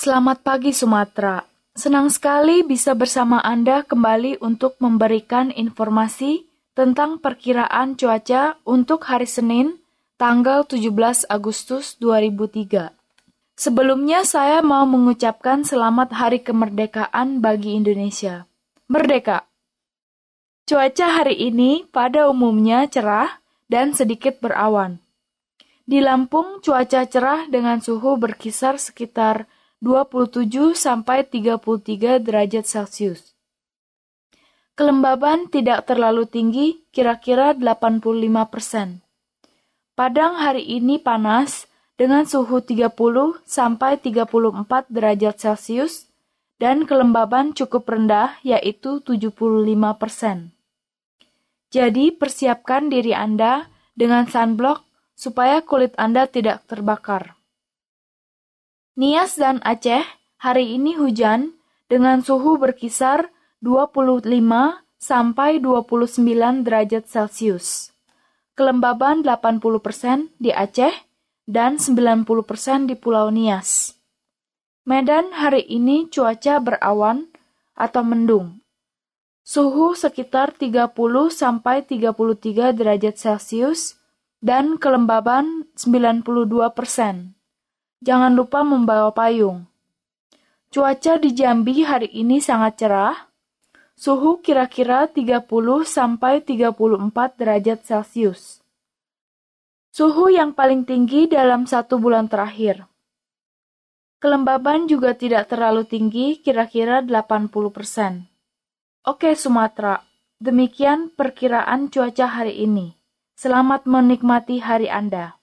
Selamat pagi Sumatera. Senang sekali bisa bersama Anda kembali untuk memberikan informasi tentang perkiraan cuaca untuk hari Senin, tanggal 17 Agustus 2003. Sebelumnya saya mau mengucapkan selamat hari kemerdekaan bagi Indonesia. Merdeka! Cuaca hari ini pada umumnya cerah dan sedikit berawan. Di Lampung cuaca cerah dengan suhu berkisar sekitar 27 sampai 33 derajat Celcius. Kelembaban tidak terlalu tinggi, kira-kira 85%. Padang hari ini panas dengan suhu 30 sampai 34 derajat Celcius dan kelembaban cukup rendah yaitu 75%. Jadi persiapkan diri Anda dengan sunblock supaya kulit Anda tidak terbakar. Nias dan Aceh hari ini hujan dengan suhu berkisar 25 sampai 29 derajat Celcius. Kelembaban 80% di Aceh dan 90% di Pulau Nias. Medan hari ini cuaca berawan atau mendung. Suhu sekitar 30 sampai 33 derajat Celcius dan kelembaban 92%. Jangan lupa membawa payung. Cuaca di Jambi hari ini sangat cerah. Suhu kira-kira 30 sampai 34 derajat Celcius. Suhu yang paling tinggi dalam 1 bulan terakhir. Kelembaban juga tidak terlalu tinggi, kira-kira 80%. Oke Sumatera, demikian perkiraan cuaca hari ini. Selamat menikmati hari Anda.